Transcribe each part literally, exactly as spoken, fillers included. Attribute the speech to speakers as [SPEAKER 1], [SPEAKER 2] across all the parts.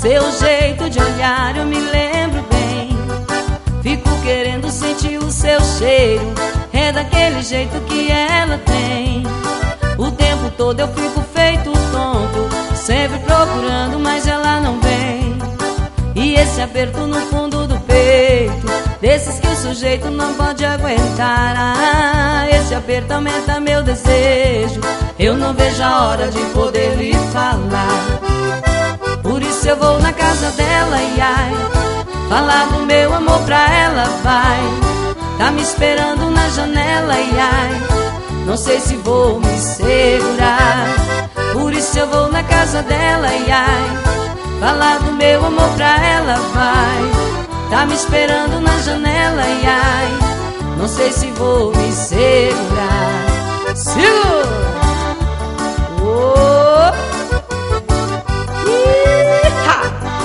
[SPEAKER 1] seu jeito de olhar eu me lembro bem. Fico querendo sentir o seu cheiro, é daquele jeito que ela tem. O tempo todo eu fico feito tonto, sempre procurando, mas ela não vem. E esse aperto no fundo do peito, desses que o sujeito não pode aguentar. Ah, esse aperto aumenta meu desejo, eu não vejo a hora de poder lhe falar. Por isso eu vou na casa dela, e ai, falar do meu amor pra ela, vai. Tá me esperando na janela, e ai, não sei se vou me segurar. Por isso eu vou na casa dela, e ai, falar do meu amor pra ela, vai. Tá me esperando na janela, e ai, não sei se vou me segurar. Sigo! Oh! Iha!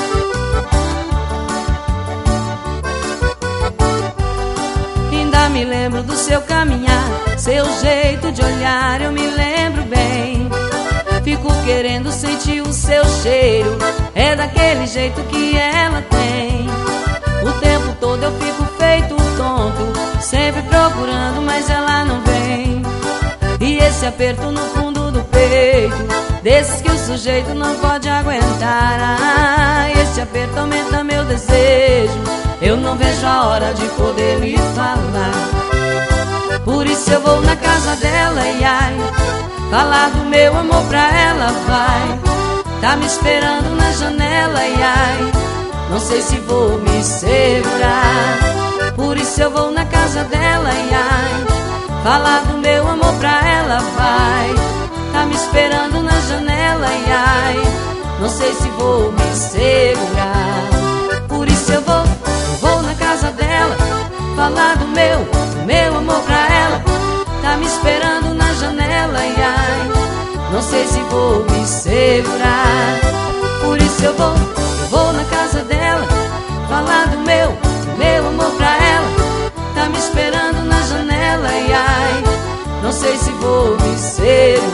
[SPEAKER 1] Ainda me lembro do seu caminhar, seu jeito de olhar eu me lembro bem. Fico querendo sentir o seu cheiro, é daquele jeito que ela tem. O tempo todo eu fico feito tonto, sempre procurando, mas ela não vem. E esse aperto no fundo do peito, desses que o sujeito não pode aguentar. Ah, esse aperto aumenta meu desejo, eu não vejo a hora de poder lhe falar. Por isso eu vou na casa dela, e ai, falar do meu amor pra ela, vai. Tá me esperando na janela, e ai, não sei se vou me segurar. Por isso eu vou na casa dela, e ai, falar do meu amor pra ela, vai. Tá me esperando na janela, e ai, não sei se vou me segurar. Por isso eu vou, eu vou na casa dela, falar do meu, do meu amor pra ela. Tá me esperando na janela, e ai, não sei se vou me segurar. Por isso eu vou, eu vou na casa dela, falar do meu, do meu amor pra ela. Tá me esperando na janela, e ai, não sei se vou me segurar.